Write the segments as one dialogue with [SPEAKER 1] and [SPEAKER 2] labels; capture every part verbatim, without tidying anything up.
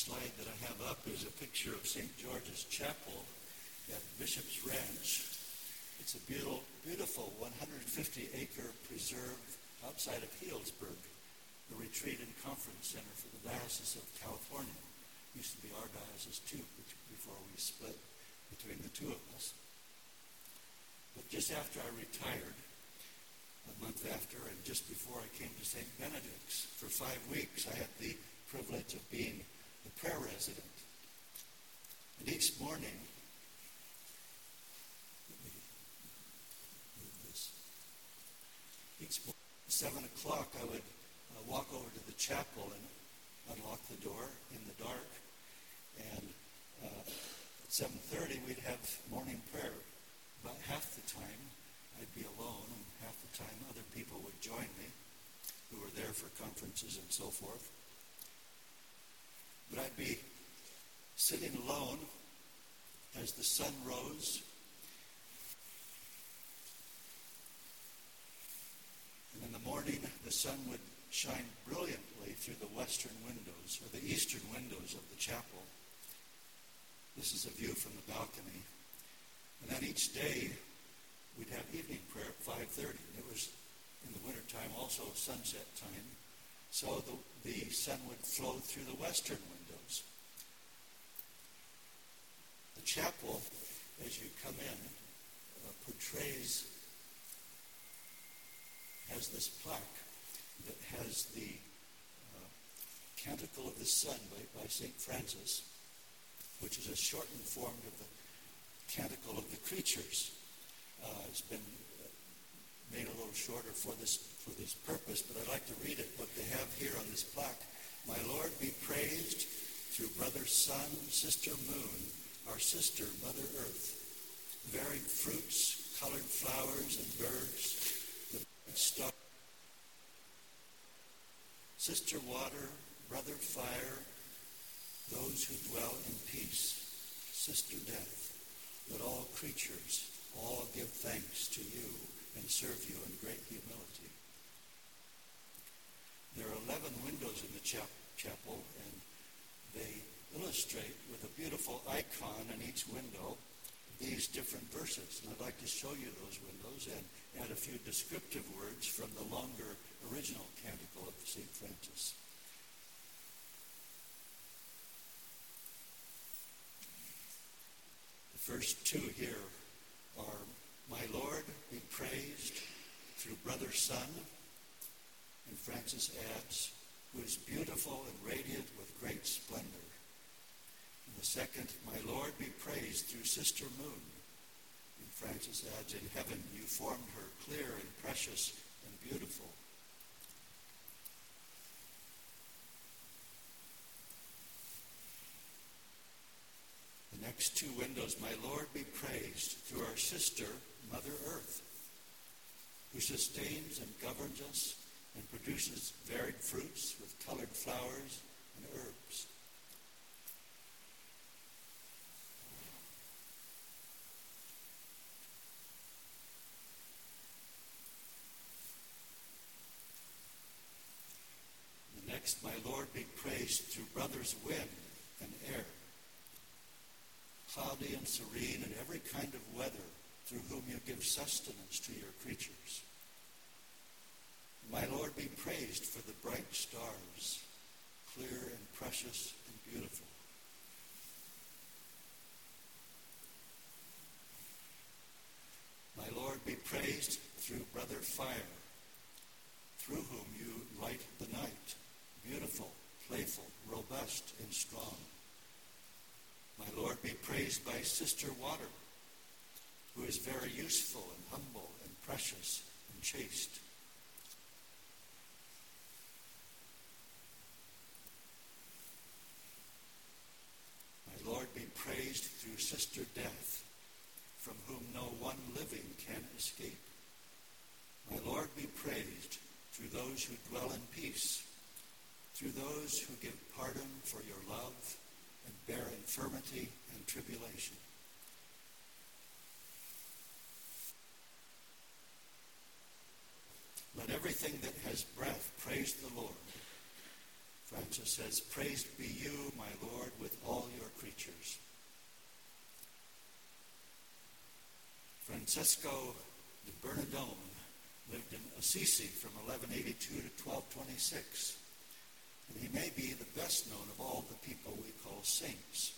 [SPEAKER 1] slide that I have up is a picture of Saint George's Chapel at Bishop's Ranch. It's a beautiful, beautiful one hundred fifty acre preserve outside of Healdsburg, the retreat and conference center for the Diocese of California. It used to be our diocese too, before we split between the two of us. But just after I retired, a month after, and just before I came to Saint Benedict's, for five weeks I had the privilege of being the prayer resident. And each morning, let me move this. Each morning at seven o'clock, I would uh, walk over to the chapel and unlock the door in the dark. And uh, at seven thirty, we'd have morning prayer. About half the time, I'd be alone, and half the time other people would join me who were there for conferences and so forth. But I'd be sitting alone as the sun rose, and in the morning the sun would shine brilliantly through the western windows, or the eastern windows of the chapel. This is a view from the balcony. And then each day we'd have evening prayer at five thirty. It was in the wintertime also sunset time. So the, the sun would flow through the western windows. The chapel, as you come in, uh, portrays, has this plaque that has the uh, Canticle of the Sun by, by Saint Francis, which is a shortened form of the Canticle of the Creatures. Uh, it's been made a little shorter for this for this purpose, but I'd like to read it, what they have here on this plaque. My Lord be praised through brother sun, sister moon, our sister Mother Earth, varied fruits, colored flowers and birds, the bright star, sister water, brother fire, those who dwell in peace, sister death, let all creatures all give thanks to you and serve you in great humility. There are eleven windows in the chap- chapel, and they illustrate with a beautiful icon in each window these different verses. And I'd like to show you those windows and add a few descriptive words from the longer original Canticle of Saint Francis. The first two here are, my Lord be praised through brother sun, and Francis adds, who is beautiful and radiant with great splendor. And the second, my Lord be praised through sister moon, and Francis adds, in heaven you formed her clear and precious and beautiful. The next two windows, my Lord be praised through our sister, Mother Earth, who sustains and governs us and produces varied fruits with colored flowers and herbs. The next, my Lord be praised through brothers wind and air, cloudy and serene in every kind of weather, through whom you give sustenance to your creatures. My Lord be praised for the bright stars, clear and precious and beautiful. My Lord be praised through brother fire, through whom you light the night, beautiful, playful, robust, and strong. My Lord be praised by sister water, who is very useful and humble and precious and chaste. My Lord be praised through sister death, from whom no one living can escape. My Lord be praised through those who dwell in peace, through those who give pardon for your love and bear infirmity and tribulation. Let everything that has breath praise the Lord. Francis says, "Praised be you, my Lord, with all your creatures." Francesco de Bernardone lived in Assisi from eleven eighty-two to twelve twenty-six, and he may be the best known of all the people we call saints.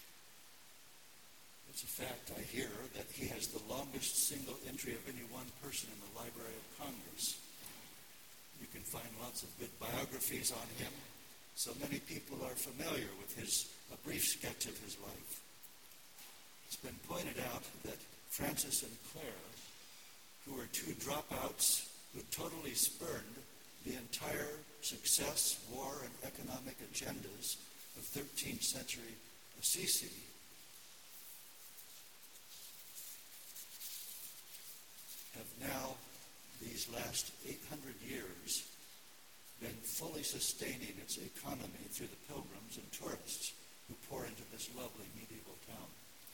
[SPEAKER 1] It's a fact, I hear, that he has the longest single entry of any one person in the Library of Congress. You can find lots of good biographies on him. So many people are familiar with his a brief sketch of his life. It's been pointed out that Francis and Clare, who were two dropouts who totally spurned the entire success, war, and economic agendas of thirteenth century Assisi, have now, these last eight hundred years, been fully sustaining its economy through the pilgrims and tourists who pour into this lovely medieval town.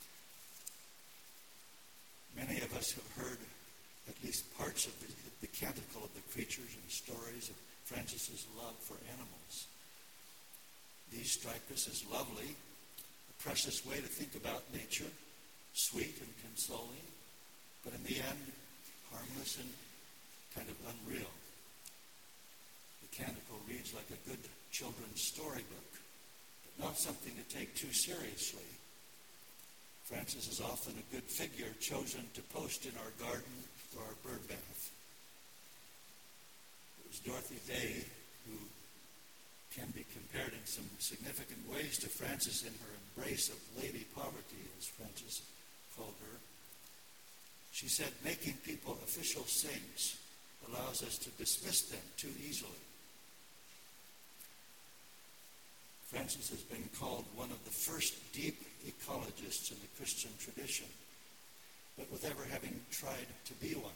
[SPEAKER 1] Many of us have heard at least parts of the, the canticle of the creatures and stories of Francis's love for animals. These strike us as lovely, a precious way to think about nature, sweet and consoling, but in the end, harmless and kind of unreal. The canticle reads like a good children's storybook, but not something to take too seriously. Francis is often a good figure chosen to post in our garden or our bird bath. It was Dorothy Day who can be compared in some significant ways to Francis in her embrace of Lady Poverty, as Francis called her. She said, "Making people official saints allows us to dismiss them too easily." Francis has been called one of the first deep ecologists in the Christian tradition, but with ever having tried to be one.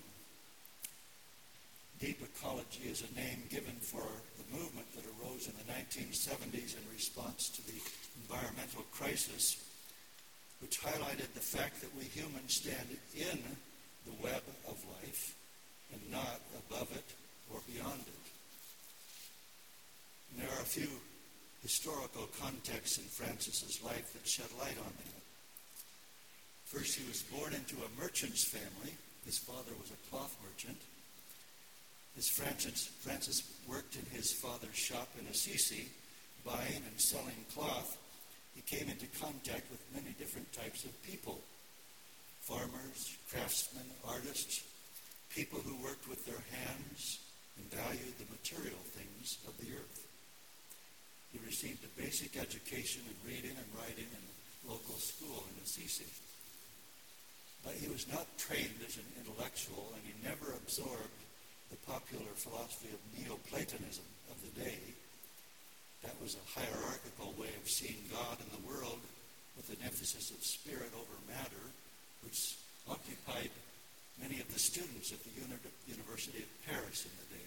[SPEAKER 1] Deep ecology is a name given for the movement that arose in the nineteen seventies in response to the environmental crisis, which highlighted the fact that we humans stand in the web of life and not above it or beyond it. And there are a few historical contexts in Francis's life that shed light on that. First, he was born into a merchant's family. His father was a cloth merchant. As Francis, Francis worked in his father's shop in Assisi, buying and selling cloth, he came into contact with many different types of people. Farmers, craftsmen, artists, people who worked with their hands and valued the material things of the earth. He received a basic education in reading and writing in a local school in Assisi. But he was not trained as an intellectual, and he never absorbed the popular philosophy of Neoplatonism of the day. That was a hierarchical way of seeing God and the world with an emphasis of spirit over matter, which occupied many of the students at the Uni- University of Paris in the day.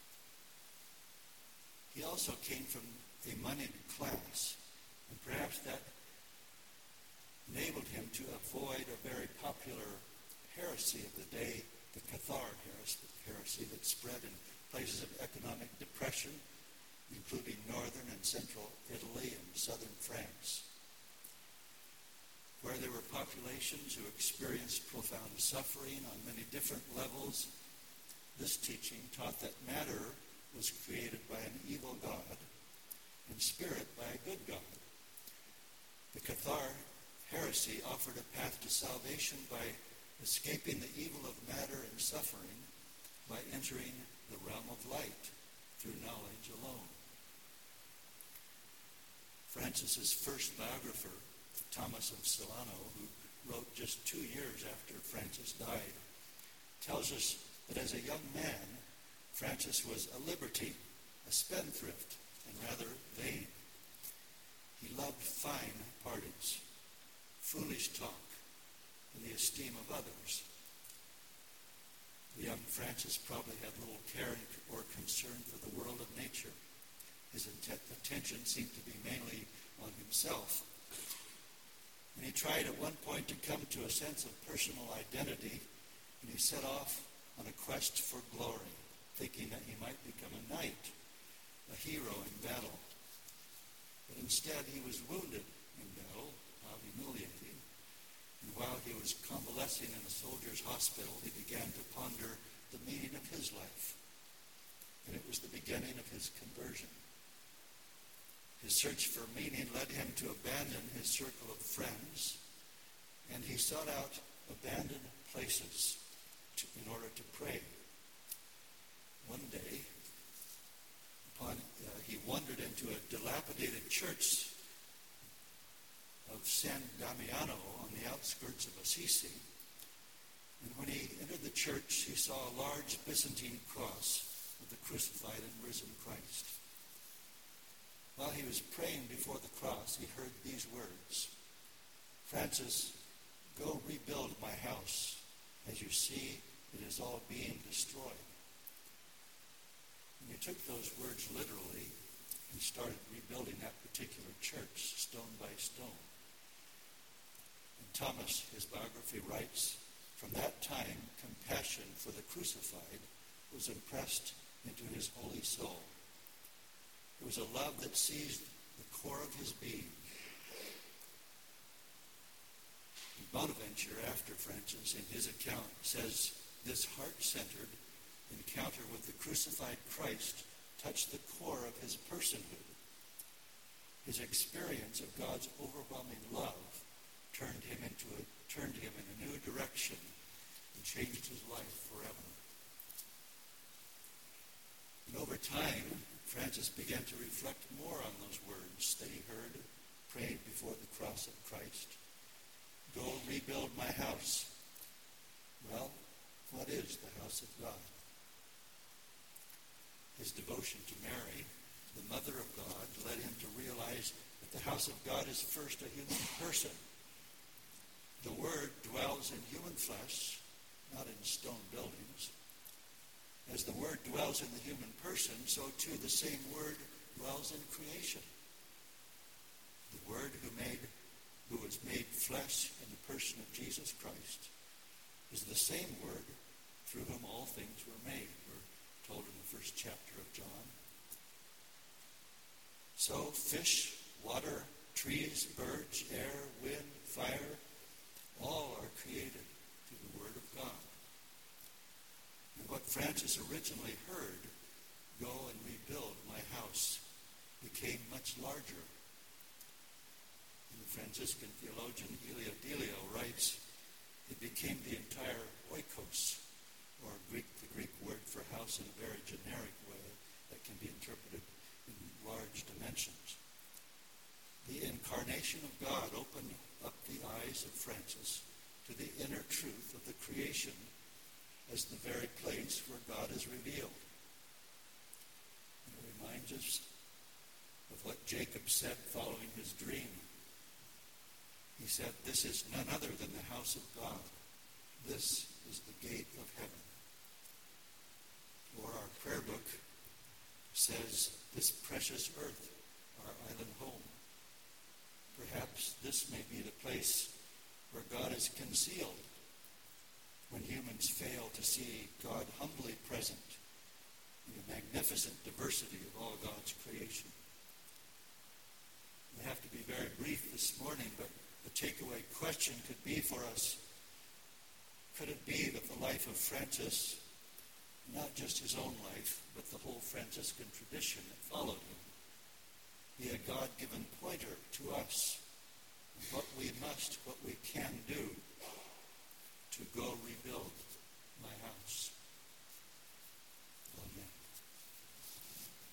[SPEAKER 1] He also came from a moneyed class, and perhaps that enabled him to avoid a very popular heresy of the day, the Cathar heresy that spread in places of economic depression, including northern and central Italy and southern France, where there were populations who experienced profound suffering on many different levels. This teaching taught that matter was created by an evil God and spirit by a good God. The Cathar heresy offered a path to salvation by escaping the evil of matter and suffering by entering the realm of light through knowledge alone. Francis's first biographer, Thomas of Celano, who wrote just two years after Francis died, tells us that as a young man, Francis was a libertine, a spendthrift, and rather vain. He loved fine parties, foolish talk, and the esteem of others. The young Francis probably had little care or concern for the world of nature. His att- attention seemed to be mainly on himself. And he tried at one point to come to a sense of personal identity, and he set off on a quest for glory, thinking that he might become a knight, a hero in battle, Instead, he was wounded in battle, how humiliating. And while he was convalescing in a soldier's hospital, he began to ponder the meaning of his life. And it was the beginning of his conversion. His search for meaning led him to abandon his circle of friends, and he sought out abandoned places to, in order to pray. One day, upon, uh, he wandered into a dilapidated church of San Damiano on the outskirts of Assisi. And when he entered the church, he saw a large Byzantine cross of the crucified and risen Christ. While he was praying before the cross, he heard these words, "Francis, go rebuild my house. As you see, it is all being destroyed." And he took those words literally and started rebuilding that particular church, stone by stone. And Thomas, his biography, writes, "From that time, compassion for the crucified was impressed into his holy soul. It was a love that seized the core of his being." Bonaventure, after Francis, in his account, says, "This heart-centered encounter with the crucified Christ touched the core of his personhood. His experience of God's overwhelming love turned him into a, turned him in a new direction and changed his life forever." And over time, Francis began to reflect more on those words that he heard prayed before the cross of Christ. "Go rebuild my house." Well, what is the house of God? His devotion to Mary, the Mother of God, led him to realize that the house of God is first a human person. The Word dwells in human flesh, not in stone buildings. As the Word dwells in the human person, so too the same Word dwells in creation. The Word who made, who was made flesh in the person of Jesus Christ is the same Word through whom all things were made. We're told in the first chapter of John. So fish, water, trees, birds, air, wind, fire, all are created through the Word of God. And what Francis originally heard, "Go and rebuild my house," became much larger. And the Franciscan theologian Elio Delio writes, "It became the entire oikos," or Greek, the Greek word for house in a very generic way that can be interpreted in large dimensions. The incarnation of God opened up the eyes of Francis to the inner truth of the creation as the very place where God is revealed. And it reminds us of what Jacob said following his dream. He said, "This is none other than the house of God. This is the gate of heaven." Or our prayer book says, "This precious earth, our island home." Perhaps this may be the place where God is concealed when humans fail to see God humbly present in the magnificent diversity of all God's creation. We have to be very brief this morning, but the takeaway question could be for us, could it be that the life of Francis, not just his own life, but the whole Franciscan tradition that followed him, be a God-given pointer to us of what we must, what